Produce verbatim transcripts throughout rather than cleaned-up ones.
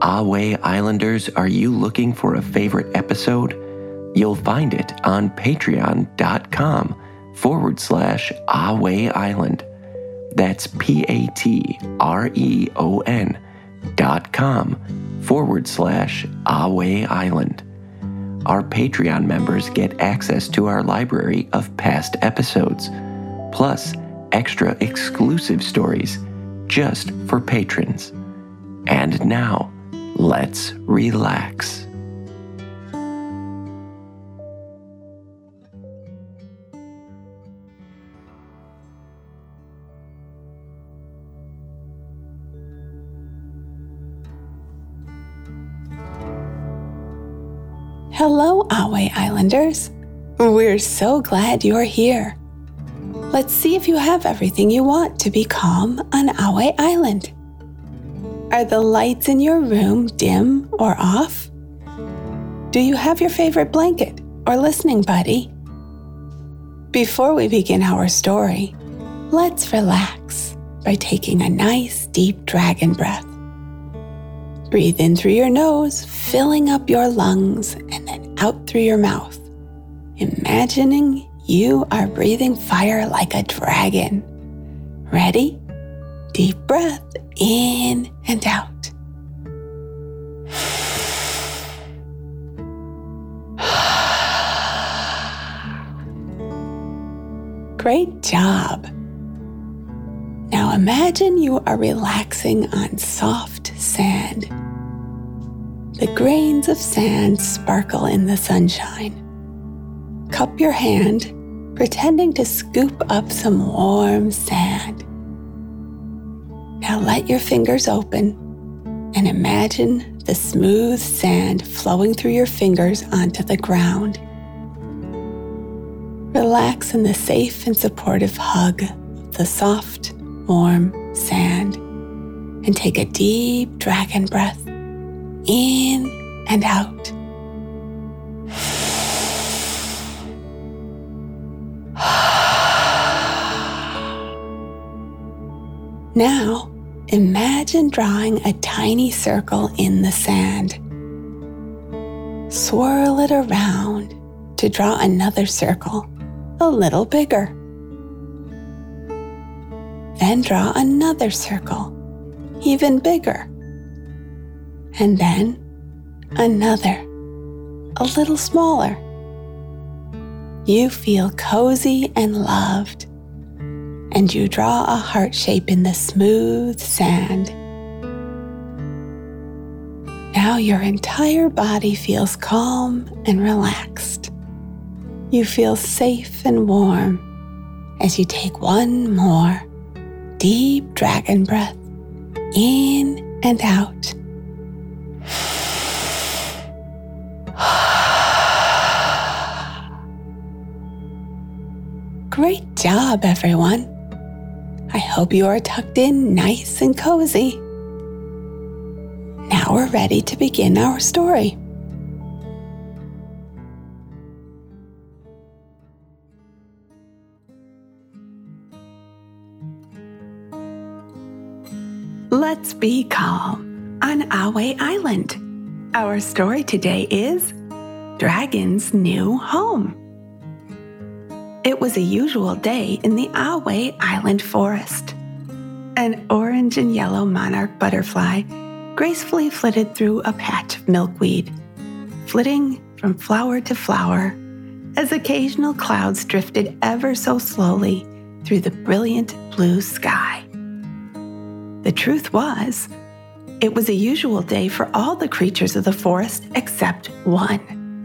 Ahway Islanders, are you looking for a favorite episode? You'll find it on patreon.com forward slash Ahway Island. That's P-A-T-R-E-O-N dot com forward slash Ahway Island. Our Patreon members get access to our library of past episodes, plus extra exclusive stories just for patrons. And now, let's relax. Hello, Ahway Islanders. We're so glad you're here. Let's see if you have everything you want to be calm on Ahway Island. Are the lights in your room dim or off? Do you have your favorite blanket or listening buddy? Before we begin our story, let's relax by taking a nice deep dragon breath. Breathe in through your nose, filling up your lungs, and then out through your mouth, imagining you are breathing fire like a dragon. Ready? Deep breath in and out. Great job. Now imagine you are relaxing on soft sand. The grains of sand sparkle in the sunshine. Cup your hand, pretending to scoop up some warm sand. Now let your fingers open and imagine the smooth sand flowing through your fingers onto the ground. Relax in the safe and supportive hug of the soft, warm sand, and take a deep dragon breath in and out. Now, imagine drawing a tiny circle in the sand. Swirl it around to draw another circle, a little bigger. Then draw another circle, even bigger. And then another, a little smaller. You feel cozy and loved, and you draw a heart shape in the smooth sand. Now your entire body feels calm and relaxed. You feel safe and warm as you take one more deep dragon breath in and out. Great job, everyone. I hope you are tucked in nice and cozy. Now we're ready to begin our story. Let's be calm on Ahway Island. Our story today is Dragon's New Home. It was a usual day in the Ahway Island forest. An orange and yellow monarch butterfly gracefully flitted through a patch of milkweed, flitting from flower to flower as occasional clouds drifted ever so slowly through the brilliant blue sky. The truth was, it was a usual day for all the creatures of the forest except one,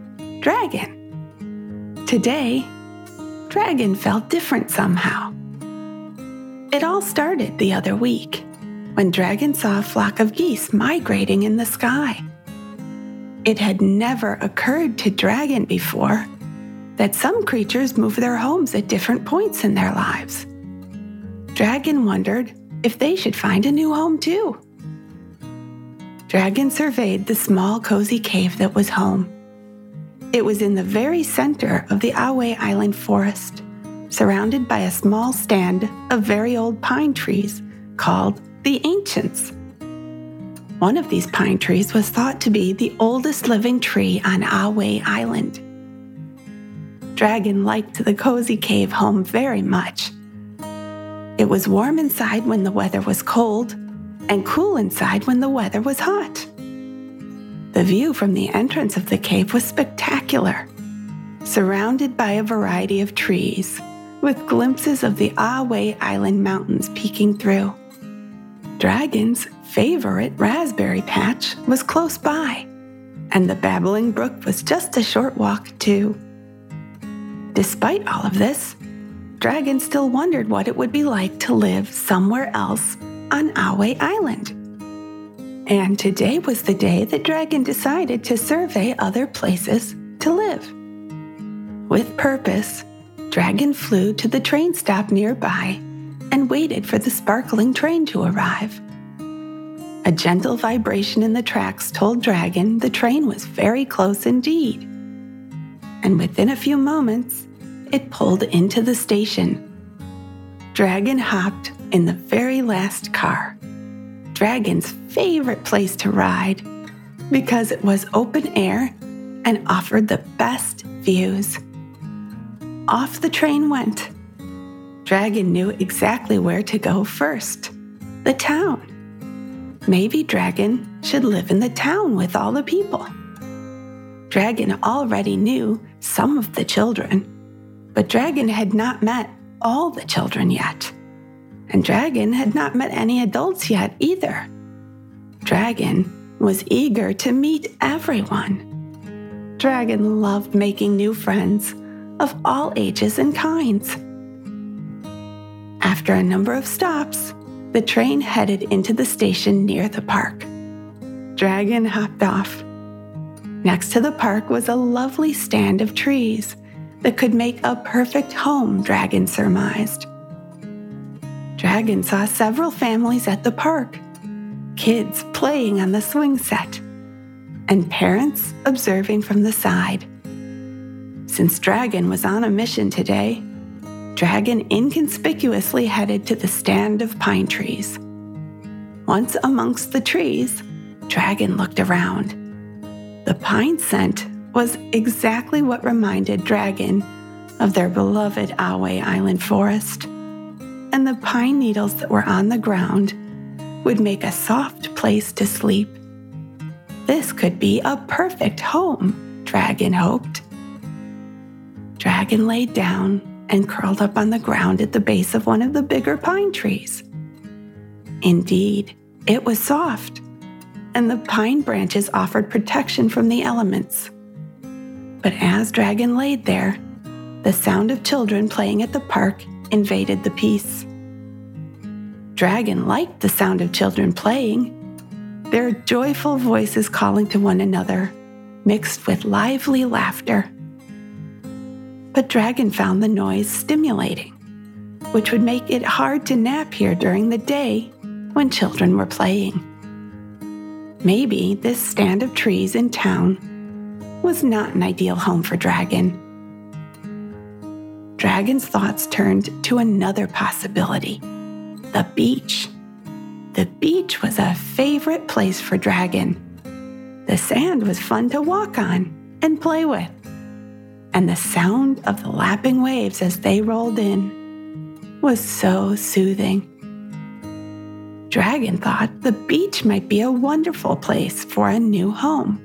Dragon. Today, Dragon felt different somehow. It all started the other week, when Dragon saw a flock of geese migrating in the sky. It had never occurred to Dragon before that some creatures move their homes at different points in their lives. Dragon wondered if they should find a new home too. Dragon surveyed the small, cozy cave that was home. It was in the very center of the Ahway Island forest, surrounded by a small stand of very old pine trees called the Ancients. One of these pine trees was thought to be the oldest living tree on Ahway Island. Dragon liked the cozy cave home very much. It was warm inside when the weather was cold, and cool inside when the weather was hot. The view from the entrance of the cave was spectacular, surrounded by a variety of trees, with glimpses of the Ahway Island mountains peeking through. Dragon's favorite raspberry patch was close by, and the babbling brook was just a short walk too. Despite all of this, Dragon still wondered what it would be like to live somewhere else on Ahway Island. And today was the day that Dragon decided to survey other places to live. With purpose, Dragon flew to the train stop nearby and waited for the sparkling train to arrive. A gentle vibration in the tracks told Dragon the train was very close indeed. And within a few moments, it pulled into the station. Dragon hopped in the very last car, Dragon's favorite place to ride, because it was open air and offered the best views. Off the train went. Dragon knew exactly where to go first, the town. Maybe Dragon should live in the town with all the people. Dragon already knew some of the children, but Dragon had not met all the children yet. And Dragon had not met any adults yet either. Dragon was eager to meet everyone. Dragon loved making new friends of all ages and kinds. After a number of stops, the train headed into the station near the park. Dragon hopped off. Next to the park was a lovely stand of trees that could make a perfect home, Dragon surmised. Dragon saw several families at the park, kids playing on the swing set, and parents observing from the side. Since Dragon was on a mission today, Dragon inconspicuously headed to the stand of pine trees. Once amongst the trees, Dragon looked around. The pine scent was exactly what reminded Dragon of their beloved Ahway Island forest, and the pine needles that were on the ground would make a soft place to sleep. This could be a perfect home, Dragon hoped. Dragon laid down and curled up on the ground at the base of one of the bigger pine trees. Indeed, it was soft, and the pine branches offered protection from the elements. But as Dragon laid there, the sound of children playing at the park invaded the peace. Dragon liked the sound of children playing, their joyful voices calling to one another, mixed with lively laughter. But Dragon found the noise stimulating, which would make it hard to nap here during the day when children were playing. Maybe this stand of trees in town was not an ideal home for Dragon. Dragon's thoughts turned to another possibility, the beach. The beach was a favorite place for Dragon. The sand was fun to walk on and play with, and the sound of the lapping waves as they rolled in was so soothing. Dragon thought the beach might be a wonderful place for a new home.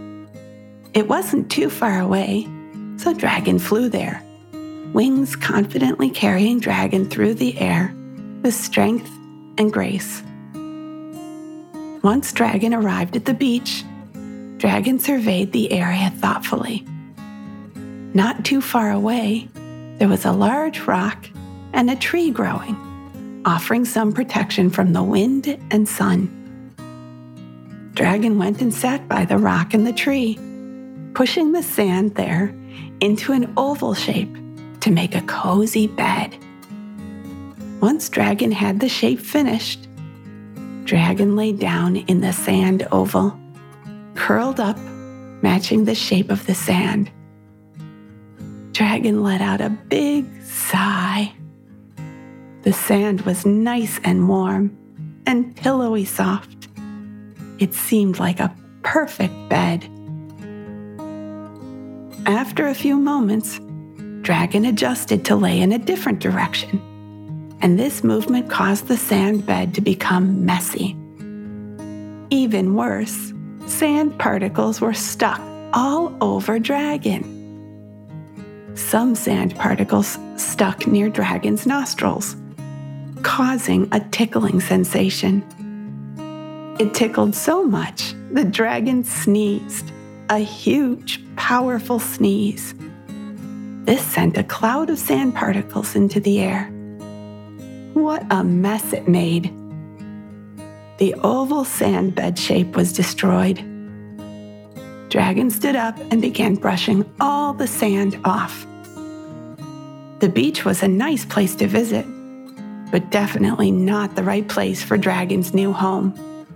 It wasn't too far away, so Dragon flew there, wings confidently carrying Dragon through the air with strength and grace. Once Dragon arrived at the beach, Dragon surveyed the area thoughtfully. Not too far away, there was a large rock and a tree growing, offering some protection from the wind and sun. Dragon went and sat by the rock and the tree, pushing the sand there into an oval shape to make a cozy bed. Once Dragon had the shape finished, Dragon lay down in the sand oval, curled up, matching the shape of the sand. Dragon let out a big sigh. The sand was nice and warm and pillowy soft. It seemed like a perfect bed. After a few moments, Dragon adjusted to lay in a different direction, and this movement caused the sand bed to become messy. Even worse, sand particles were stuck all over Dragon. Some sand particles stuck near Dragon's nostrils, causing a tickling sensation. It tickled so much that Dragon sneezed, a huge, powerful sneeze. This sent a cloud of sand particles into the air. What a mess it made. The oval sand bed shape was destroyed. Dragon stood up and began brushing all the sand off. The beach was a nice place to visit, but definitely not the right place for Dragon's new home.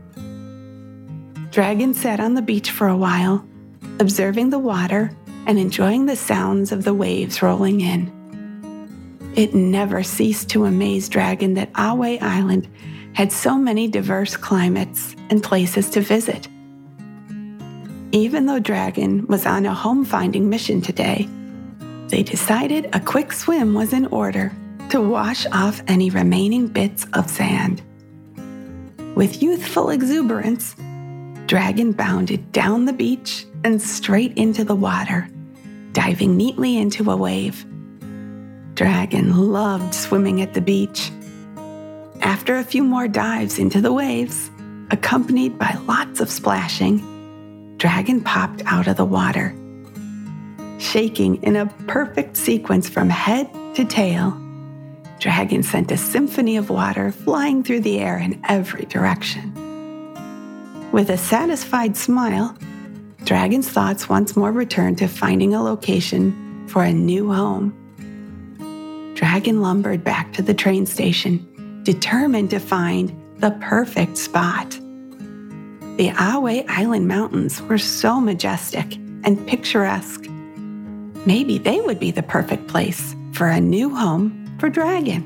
Dragon sat on the beach for a while, observing the water and enjoying the sounds of the waves rolling in. It never ceased to amaze Dragon that Ahway Island had so many diverse climates and places to visit. Even though Dragon was on a home-finding mission today, they decided a quick swim was in order to wash off any remaining bits of sand. With youthful exuberance, Dragon bounded down the beach and straight into the water, diving neatly into a wave. Dragon loved swimming at the beach. After a few more dives into the waves, accompanied by lots of splashing, Dragon popped out of the water. Shaking in a perfect sequence from head to tail, Dragon sent a symphony of water flying through the air in every direction. With a satisfied smile, Dragon's thoughts once more returned to finding a location for a new home. Dragon lumbered back to the train station, determined to find the perfect spot. The Ahway Island Mountains were so majestic and picturesque. Maybe they would be the perfect place for a new home for Dragon.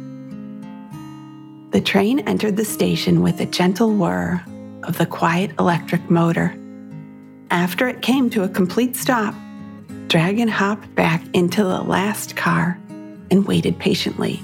The train entered the station with a gentle whir of the quiet electric motor. After it came to a complete stop, Dragon hopped back into the last car and waited patiently.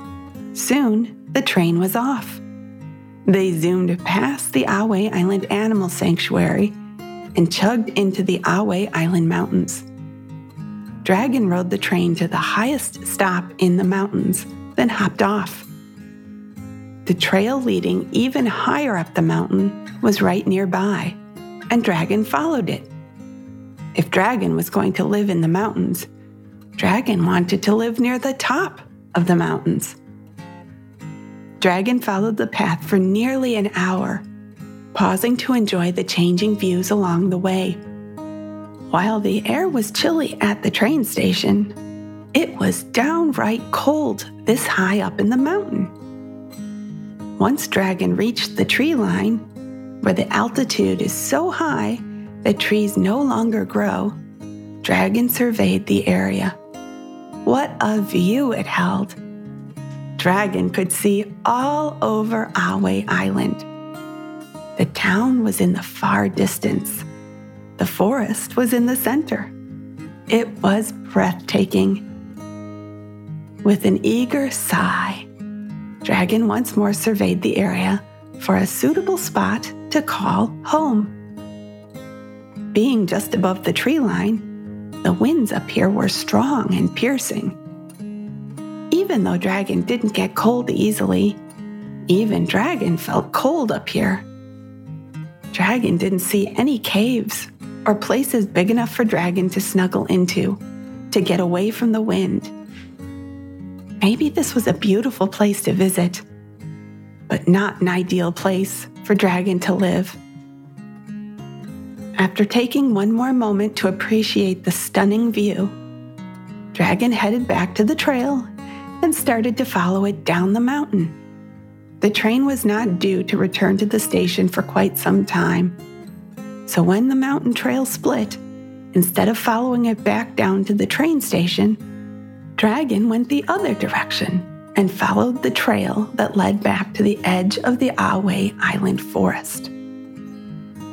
Soon, the train was off. They zoomed past the Ahway Island Animal Sanctuary and chugged into the Ahway Island Mountains. Dragon rode the train to the highest stop in the mountains, then hopped off. The trail leading even higher up the mountain was right nearby, and Dragon followed it. If Dragon was going to live in the mountains, Dragon wanted to live near the top of the mountains. Dragon followed the path for nearly an hour, pausing to enjoy the changing views along the way. While the air was chilly at the train station, it was downright cold this high up in the mountain. Once Dragon reached the tree line, where the altitude is so high that trees no longer grow, Dragon surveyed the area. What a view it held! Dragon could see all over Ahway Island. The town was in the far distance. The forest was in the center. It was breathtaking. With an eager sigh, Dragon once more surveyed the area for a suitable spot to call home. Being just above the tree line, the winds up here were strong and piercing. Even though Dragon didn't get cold easily, even Dragon felt cold up here. Dragon didn't see any caves or places big enough for Dragon to snuggle into to get away from the wind. Maybe this was a beautiful place to visit, but not an ideal place for Dragon to live. After taking one more moment to appreciate the stunning view, Dragon headed back to the trail and started to follow it down the mountain. The train was not due to return to the station for quite some time, so when the mountain trail split, instead of following it back down to the train station, Dragon went the other direction and followed the trail that led back to the edge of the Ahway Island forest.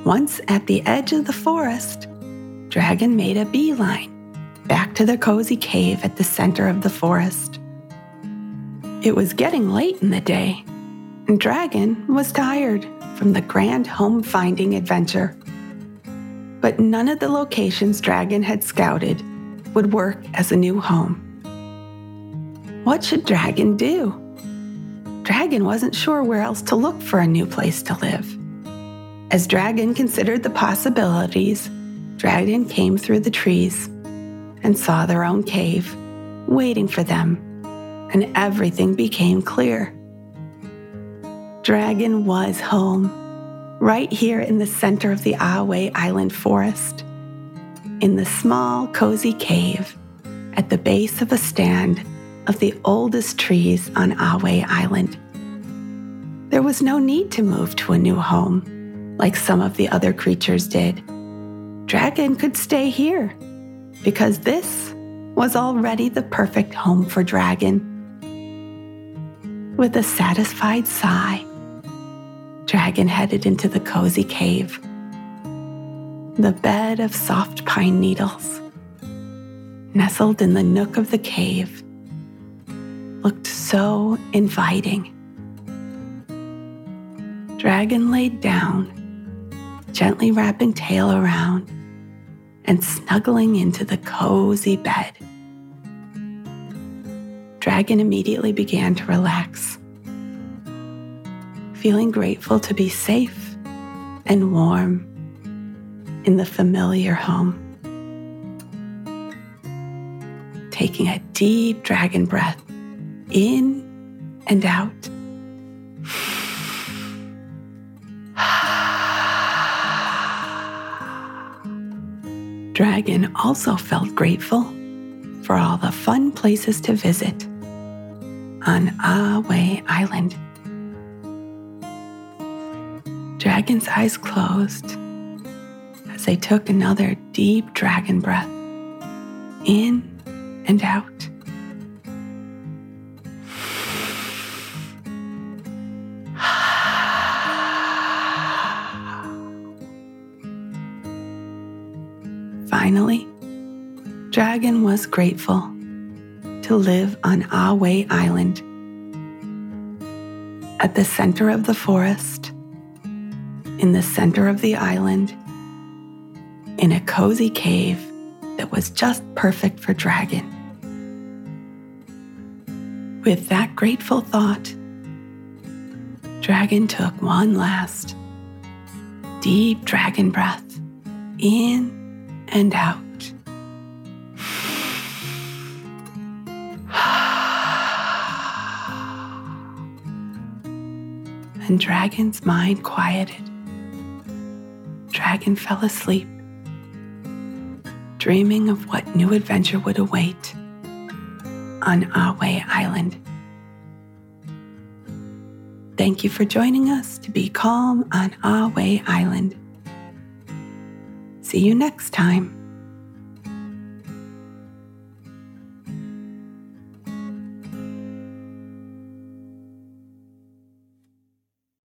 Once at the edge of the forest, Dragon made a beeline back to the cozy cave at the center of the forest. It was getting late in the day, and Dragon was tired from the grand home-finding adventure. But none of the locations Dragon had scouted would work as a new home. What should Dragon do? Dragon wasn't sure where else to look for a new place to live. As Dragon considered the possibilities, Dragon came through the trees and saw their own cave waiting for them, and everything became clear. Dragon was home, right here in the center of the Ahway Island forest, in the small, cozy cave at the base of a stand of the oldest trees on Ahway Island. There was no need to move to a new home, like some of the other creatures did. Dragon could stay here, because this was already the perfect home for Dragon. With a satisfied sigh, Dragon headed into the cozy cave. The bed of soft pine needles, nestled in the nook of the cave, looked so inviting. Dragon laid down, gently wrapping tail around and snuggling into the cozy bed. Dragon immediately began to relax, feeling grateful to be safe and warm in the familiar home. Taking a deep dragon breath in and out. Dragon also felt grateful for all the fun places to visit on Ahway Island. Dragon's eyes closed as they took another deep dragon breath in and out. Finally, Dragon was grateful to live on Ahway Island. At the center of the forest, in the center of the island, in a cozy cave that was just perfect for Dragon. With that grateful thought, Dragon took one last deep dragon breath in and out. And Dragon's mind quieted. Dragon fell asleep, dreaming of what new adventure would await on Ahway Island. Thank you for joining us to be calm on Ahway Island. See you next time.